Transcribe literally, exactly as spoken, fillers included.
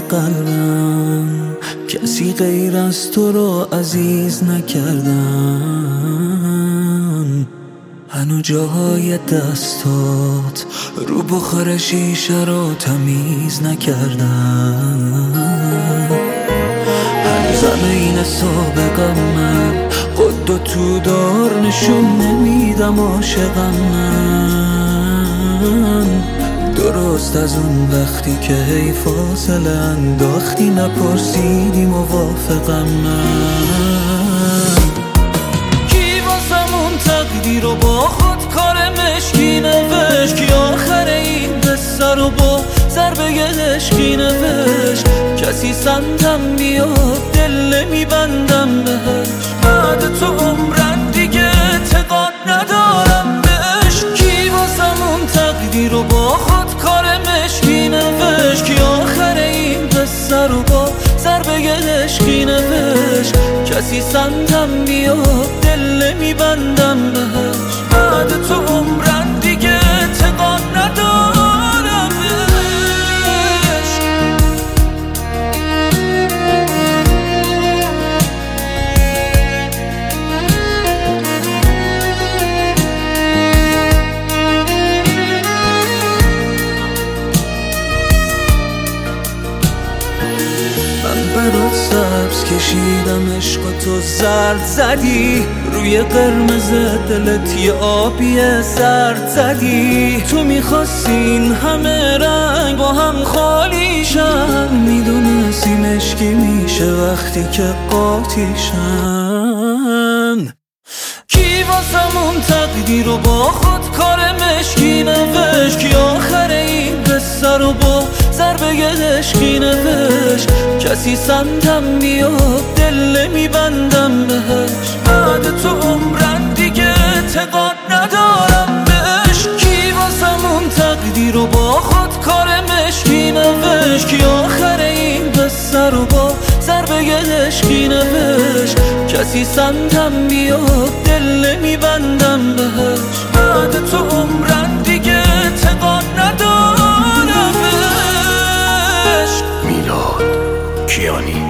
قلبم کسی غیر از تو رو عزیز نکردم. هنو جاهای دستات رو بخار شیشه رو تمیز نکردم. هنوز همه این سابقم من قد و تو دار نشون نمیدم عاشقم من. درست از اون وقتی که هی فاصله انداختی نپرسیدی موافقم من. کی واسمون تقدیر رو با خود کار مشکی نوشت، کی آخر این قصه رو با ضربه عشقی نوشت. کسی سمتم بیاد دل میبندم بهش، بعد تو عمرن دیگه اعتقاد ندارم بهش. کی واسمون تقدیر رو با خود کار مشکی نوشت، کی آخر این قصه رو با ضربه عشقی نوشت. کسی سمتم بیاد دل میبندم بهش، بعد تو عمرن دیگه اعتقاد ندارم بهش. برات سبز کشیدم عشق تو زرد زدی، روی قرمز دلت یه آبی سرد زدی. تو میخواستین همه رنگ با هم خالیشن، میدونستی مشکی میشه وقتی که قاطیشن. کی واسمون تقدیر رو با خود کار مشکی نوشت، کی آخر این قصه رو با ضربه عشقی نوشت. کسی سمتم بیاد دل میبندم بهش، بعد تو عمرن دیگه اعتقاد ندارم بهش. کی واسمون تقدیر رو با خود کار مشکی نوشت، کی آخر این قصه رو با ضربه عشقی نوشت. کسی سمتم بیاد دل میبندم بهش، بعد تو عمرن دیگه اعتقاد ندارم بهش. میلاد کیانی.